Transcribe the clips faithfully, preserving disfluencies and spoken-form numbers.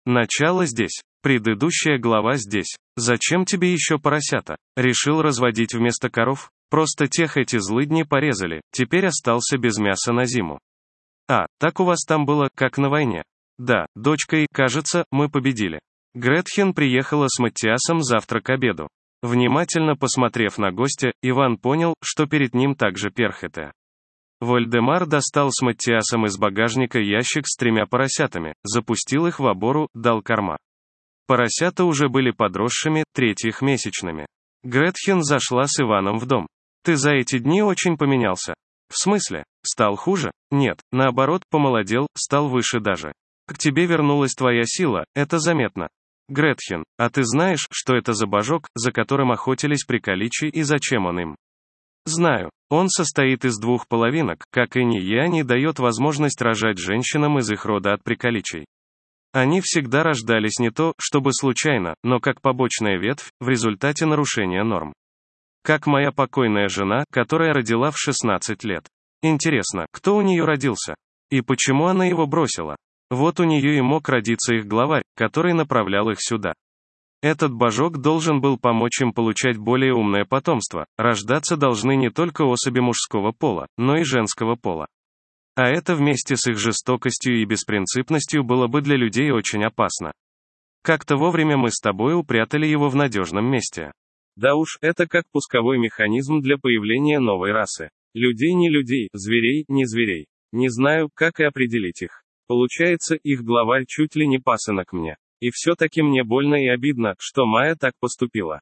Начало здесь. Предыдущая глава здесь. Зачем тебе еще поросята? Решил разводить вместо коров? Просто тех эти злыдни порезали, теперь остался без мяса на зиму. А, так у вас там было, как на войне. Да, дочка, и, кажется, мы победили. Гретхен приехала с Маттиасом завтра к обеду. Внимательно посмотрев на гостя, Иван понял, что перед ним также перхоты. Вольдемар достал с Маттиасом из багажника ящик с тремя поросятами, запустил их в обору, дал корма. Поросята уже были подросшими, третьих месячными. Гретхен зашла с Иваном в дом. «Ты за эти дни очень поменялся». «В смысле? Стал хуже?» «Нет, наоборот, помолодел, стал выше даже. К тебе вернулась твоя сила, это заметно». «Гретхен, а ты знаешь, что это за божок, за которым охотились при Каличе и зачем он им?» «Знаю. Он состоит из двух половинок, как и Нияни дает возможность рожать женщинам из их рода от приколичей. Они всегда рождались не то, чтобы случайно, но как побочная ветвь, в результате нарушения норм. Как моя покойная жена, которая родила в шестнадцать лет. Интересно, кто у нее родился? И почему она его бросила? Вот у нее и мог родиться их главарь, который направлял их сюда. Этот божок должен был помочь им получать более умное потомство, рождаться должны не только особи мужского пола, но и женского пола. А это вместе с их жестокостью и беспринципностью было бы для людей очень опасно. Как-то вовремя мы с тобой упрятали его в надежном месте. Да уж, это как пусковой механизм для появления новой расы. Людей не людей, зверей не зверей. Не знаю, как и определить их. Получается, их главарь чуть ли не пасынок мне. И все-таки мне больно и обидно, что Майя так поступила.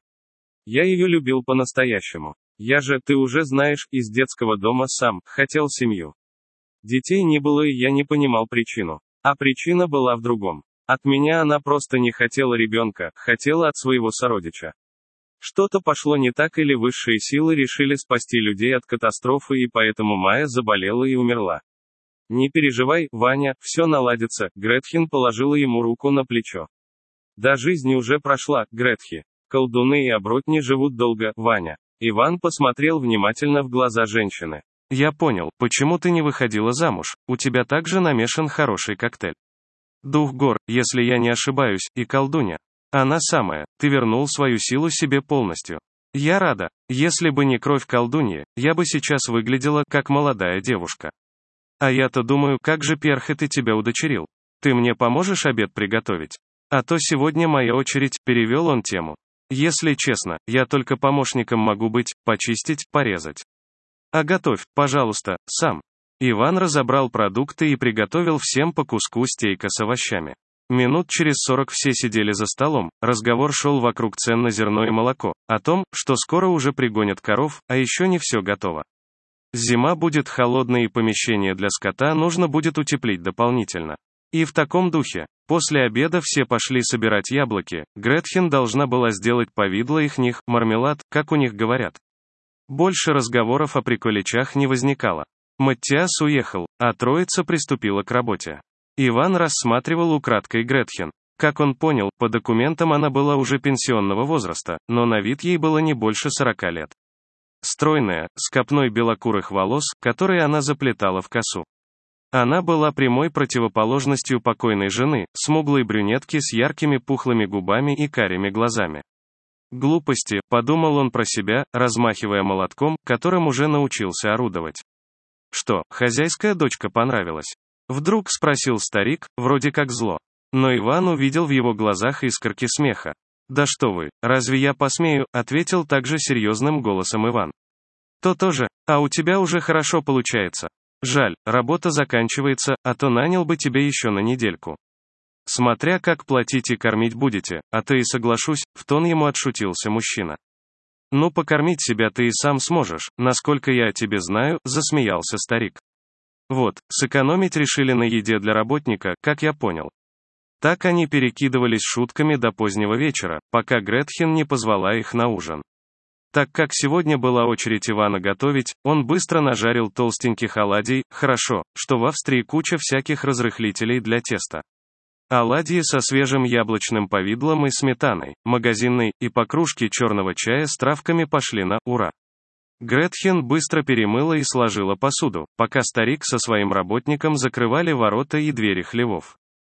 Я ее любил по-настоящему. Я же, ты уже знаешь, из детского дома сам, хотел семью. Детей не было, и я не понимал причину. А причина была в другом. От меня она просто не хотела ребенка, хотела от своего сородича. Что-то пошло не так, или высшие силы решили спасти людей от катастрофы, и поэтому Майя заболела и умерла. Не переживай, Ваня, все наладится. Гретхен положила ему руку на плечо. Да жизнь уже прошла, Гретхи. Колдуны и оборотни живут долго, Ваня. Иван посмотрел внимательно в глаза женщины. Я понял, почему ты не выходила замуж, у тебя также намешан хороший коктейль. Дух гор, если я не ошибаюсь, и колдунья. Она самая, ты вернул свою силу себе полностью. Я рада, если бы не кровь колдуньи, я бы сейчас выглядела как молодая девушка. А я-то думаю, как же перхоты тебя удочерил. Ты мне поможешь обед приготовить? А то сегодня моя очередь, перевел он тему. Если честно, я только помощником могу быть, почистить, порезать. А готовь, пожалуйста, сам. Иван разобрал продукты и приготовил всем по куску стейка с овощами. Минут через сорок все сидели за столом, разговор шел вокруг цен на зерно и молоко, о том, что скоро уже пригонят коров, а еще не все готово. Зима будет холодной, и помещение для скота нужно будет утеплить дополнительно. И в таком духе, после обеда все пошли собирать яблоки, Гретхен должна была сделать повидло их них, мармелад, как у них говорят. Больше разговоров о приколичах не возникало. Маттиас уехал, а троица приступила к работе. Иван рассматривал украдкой Гретхен. Как он понял, по документам она была уже пенсионного возраста, но на вид ей было не больше сорока лет. Стройная, с копной белокурых волос, которые она заплетала в косу. Она была прямой противоположностью покойной жены, смуглой брюнетки с яркими пухлыми губами и карими глазами. «Глупости», — подумал он про себя, размахивая молотком, которым уже научился орудовать. «Что, хозяйская дочка понравилась?» Вдруг спросил старик, вроде как зло. Но Иван увидел в его глазах искорки смеха. «Да что вы, разве я посмею?» — ответил также серьезным голосом Иван. «То тоже, а у тебя уже хорошо получается. Жаль, работа заканчивается, а то нанял бы тебя еще на недельку. Смотря как платить и кормить будете, а то и соглашусь», — в тон ему отшутился мужчина. «Ну, покормить себя ты и сам сможешь, насколько я о тебе знаю», — засмеялся старик. «Вот, сэкономить решили на еде для работника, как я понял». Так они перекидывались шутками до позднего вечера, пока Гретхен не позвала их на ужин. Так как сегодня была очередь Ивана готовить, он быстро нажарил толстеньких оладий, хорошо, что в Австрии куча всяких разрыхлителей для теста. Оладьи со свежим яблочным повидлом и сметаной, магазинной, и по кружке черного чая с травками пошли на ура. Гретхен быстро перемыла и сложила посуду, пока старик со своим работником закрывали ворота и двери хлевов.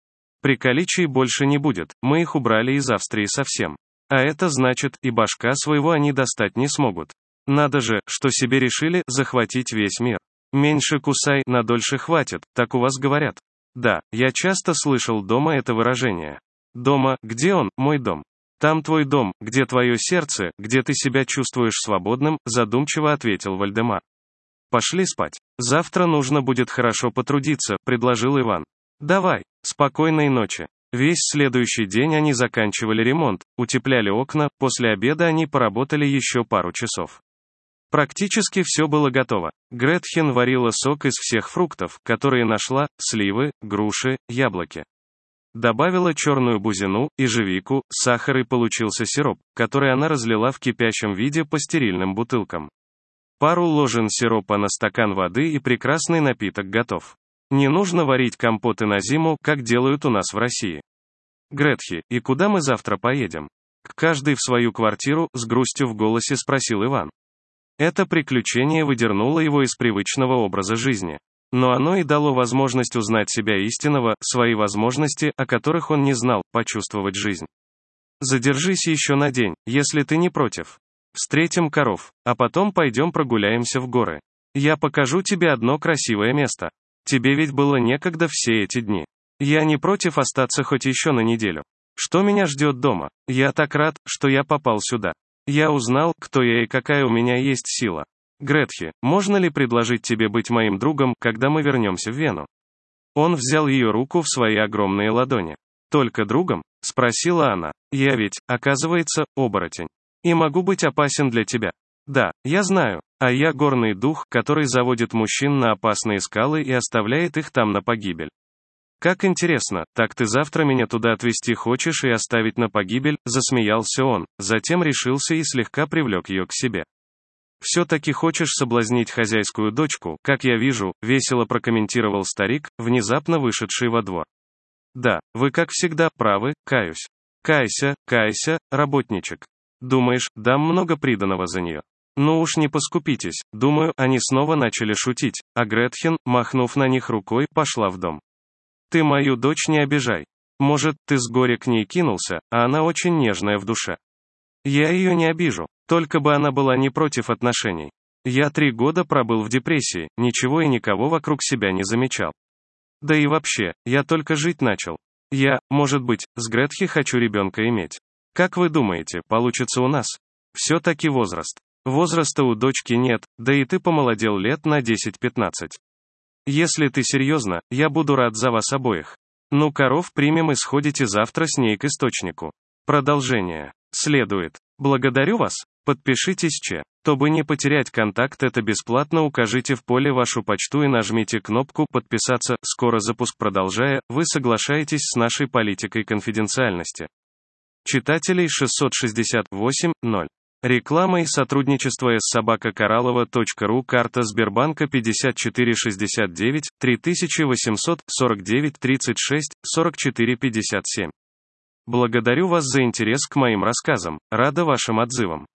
Приколичий больше не будет, мы их убрали из Австрии совсем. А это значит, и башка своего они достать не смогут. Надо же, что себе решили захватить весь мир. Меньше кусай, на дольше хватит, так у вас говорят. Да, я часто слышал дома это выражение. Дома, где он, мой дом? Там твой дом, где твое сердце, где ты себя чувствуешь свободным, задумчиво ответил Вальдемар. Пошли спать. Завтра нужно будет хорошо потрудиться, предложил Иван. Давай, спокойной ночи. Весь следующий день они заканчивали ремонт, утепляли окна, после обеда они поработали еще пару часов. Практически все было готово. Гретхен варила сок из всех фруктов, которые нашла, сливы, груши, яблоки. Добавила черную бузину, ежевику, сахар и получился сироп, который она разлила в кипящем виде по стерильным бутылкам. Пару ложен сиропа на стакан воды и прекрасный напиток готов. Не нужно варить компоты на зиму, как делают у нас в России. Гретхи, и куда мы завтра поедем? К каждой в свою квартиру, с грустью в голосе спросил Иван. Это приключение выдернуло его из привычного образа жизни. Но оно и дало возможность узнать себя истинного, свои возможности, о которых он не знал, почувствовать жизнь. Задержись еще на день, если ты не против. Встретим коров, а потом пойдем прогуляемся в горы. Я покажу тебе одно красивое место. Тебе ведь было некогда все эти дни. Я не против остаться хоть еще на неделю. Что меня ждет дома? Я так рад, что я попал сюда. Я узнал, кто я и какая у меня есть сила. Гретхи, можно ли предложить тебе быть моим другом, когда мы вернемся в Вену? Он взял ее руку в свои огромные ладони. Только другом? Спросила она. Я ведь, оказывается, оборотень. И могу быть опасен для тебя. Да, я знаю. А я горный дух, который заводит мужчин на опасные скалы и оставляет их там на погибель. Как интересно, так ты завтра меня туда отвезти хочешь и оставить на погибель, засмеялся он, затем решился и слегка привлек ее к себе. Все-таки хочешь соблазнить хозяйскую дочку, как я вижу, весело прокомментировал старик, внезапно вышедший во двор. Да, вы как всегда правы, каюсь. Кайся, кайся, работничек. Думаешь, дам много приданого за нее? Ну уж не поскупитесь, думаю, они снова начали шутить, а Гретхен, махнув на них рукой, пошла в дом. Ты мою дочь не обижай. Может, ты с горя к ней кинулся, а она очень нежная в душе. Я ее не обижу, только бы она была не против отношений. Я три года пробыл в депрессии, ничего и никого вокруг себя не замечал. Да и вообще, я только жить начал. Я, может быть, с Гретхи хочу ребенка иметь. Как вы думаете, получится у нас? Все-таки возраст. Возраста у дочки нет, да и ты помолодел лет на десять-пятнадцать. Если ты серьезно, я буду рад за вас обоих. Ну, коров примем и сходите завтра с ней к источнику. Продолжение следует. Благодарю вас. Подпишитесь, че. Чтобы не потерять контакт, это бесплатно, укажите в поле вашу почту и нажмите кнопку «Подписаться». Скоро запуск. Продолжая, вы соглашаетесь с нашей политикой конфиденциальности. Читателей шестьсот шестьдесят восемь ноль. Реклама и сотрудничество с собака кораллова точка ру. Карта Сбербанка пятьдесят четыре шестьдесят девять три тысячи восемьсот сорок девять тридцать шесть сорок четыре пятьдесят семь. Благодарю вас за интерес к моим рассказам, рада вашим отзывам.